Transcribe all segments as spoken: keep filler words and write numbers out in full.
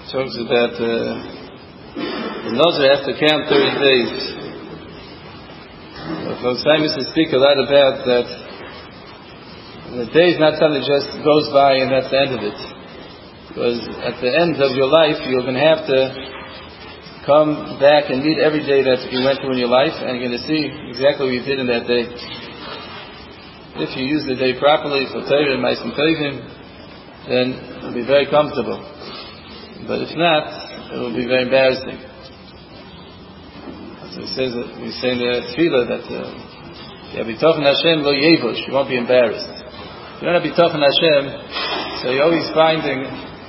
talks about uh, the Nazir has to count thirty days. Chaim used to speak a lot about that the day is not something that just goes by and that's the end of it. Because at the end of your life, you're going to have to come back and meet every day that you went through in your life, and you're going to see exactly what you did in that day. If you use the day properly for Torah and Ma'asim Tovim, then it'll be very comfortable. But if not, it will be very embarrassing. So he says that we say in the Tefillah that you have bitochen Hashem lo yevush, you won't be embarrassed. If you don't have bitochen Hashem, so you're always finding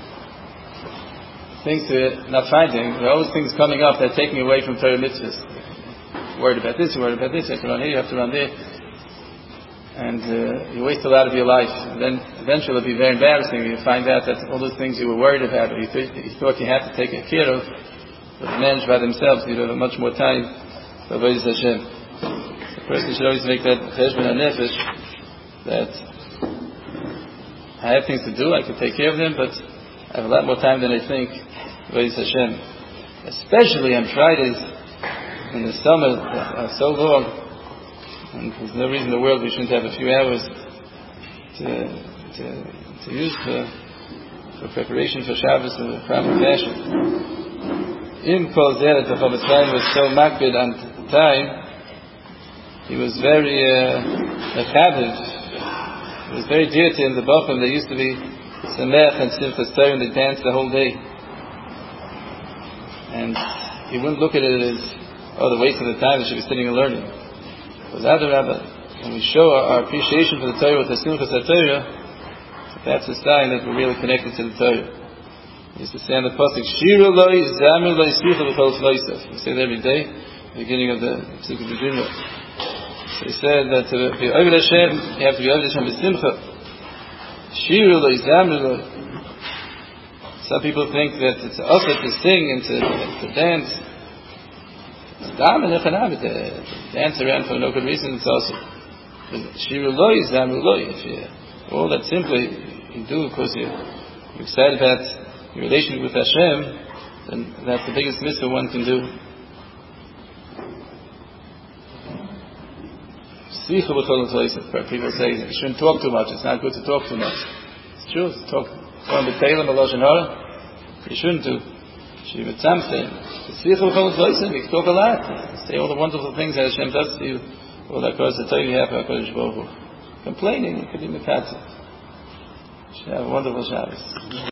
things to, not finding, there are always things coming up that are taking away from Torah mitzvahs. You're worried about this, you're worried about this, you have to run here, you have to run there. And uh, you waste a lot of your life. And then eventually it'll be very embarrassing when you find out that all those things you were worried about, or you, th- you thought you had to take care of, but managed by themselves, you'd have much more time for Avodas Hashem. The person should always make that cheshbon hanefesh, that I have things to do, I can take care of them, but I have a lot more time than I think for Avodas Hashem. Especially on Fridays, in the summer, are so long. And there's no reason in the world we shouldn't have a few hours to to, to use for, for preparation for Shabbos in a proper fashion. In Kol Zeh, the Chofetz Chaim was so makbid on time, he was very mechabev. Uh, it was very dear to him, the Bochum. They used to be Samech and Simchas Torah, and they danced the whole day. And he wouldn't look at it as, oh, the waste of the time, they should be sitting and learning. Because Adarabah, when we show our, our appreciation for the Torah with the Simchas HaTorah, that's a sign that we're really connected to the Torah. We used to say on the pasuk, Shiru loi, Zamru loi, Slicha b'chol chloisef. We say that every day, at the beginning of the Pesukei Virginia. So he said that to be Oved Hashem, you have to be Oved Hashem b'simcha. Shiru loi, Zamru loi. Some people think that it's also to sing and to, to dance. Dance around for no good reason, it's also Shiru loi, Zamru loi. If you all that simply you do because you're, you're excited about your relationship with Hashem, then that's the biggest mitzvah one can do. People say you shouldn't talk too much, it's not good to talk too much. It's true, talk you shouldn't do. You can talk a lot. Say all the wonderful things that Hashem does to you. All that cause to tell you have HaKadosh Baruch Hu. Complaining, you could be mekatzer. You should have a wonderful Shabbos.